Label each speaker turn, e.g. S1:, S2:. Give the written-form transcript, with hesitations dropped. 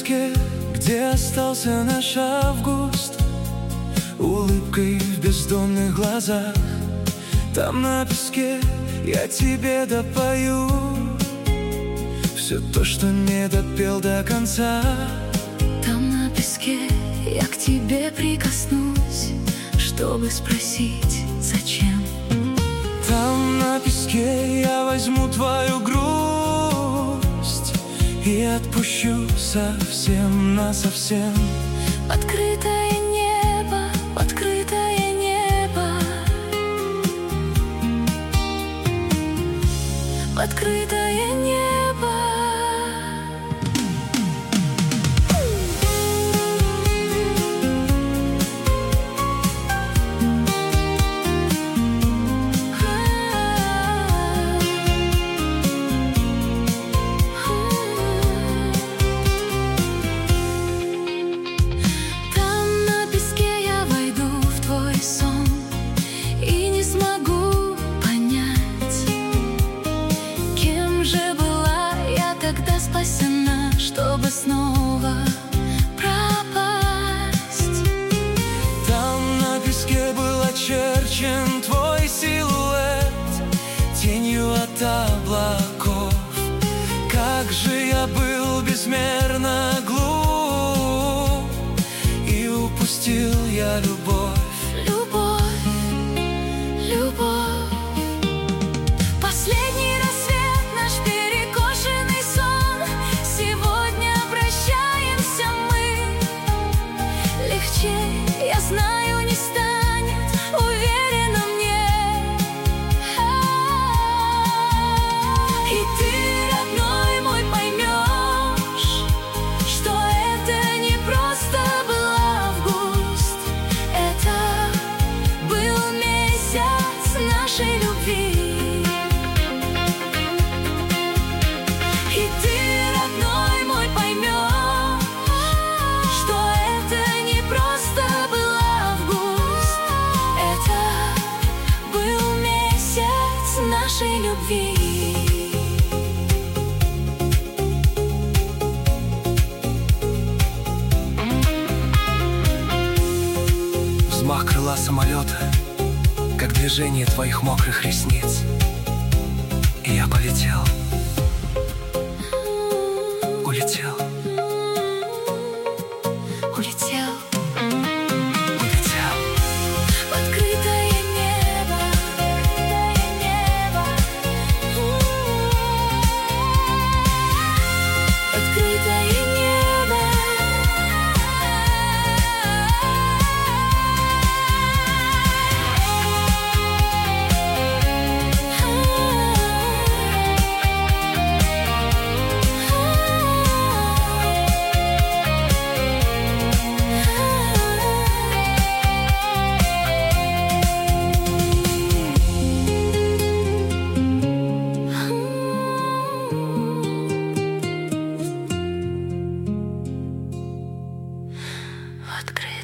S1: песке, где остался наш август, улыбкой в бездонных глазах. Там на песке я тебе допою все то, что не допел до конца.
S2: Там на песке я к тебе прикоснусь, чтобы спросить, зачем.
S1: Там на песке я возьму твою грусть и отпущу совсем насовсем.
S2: Открытое небо, открытое небо, открытое небо. Чтобы снова пропасть.
S1: Там на песке был очерчен твой силуэт тенью от облаков. Как же я был безмерно глуп, и упустил я любовь.
S2: Любовь, любовь. Последний рассвет, наш перекошенный сон. Сегодня прощаемся мы. Легче, я знаю, не станет, уверена мне. И ты, родной мой, поймешь, что это не просто был август, это был месяц нашей любви. И ты, родной мой, поймешь, что это не просто был август, это был месяц нашей любви.
S1: Взмах крыла самолета, как движение твоих мокрых ресниц, и я полетел, улетел,
S2: Улетел
S1: улетел.
S2: в открытое небо, открытое небо. Открытое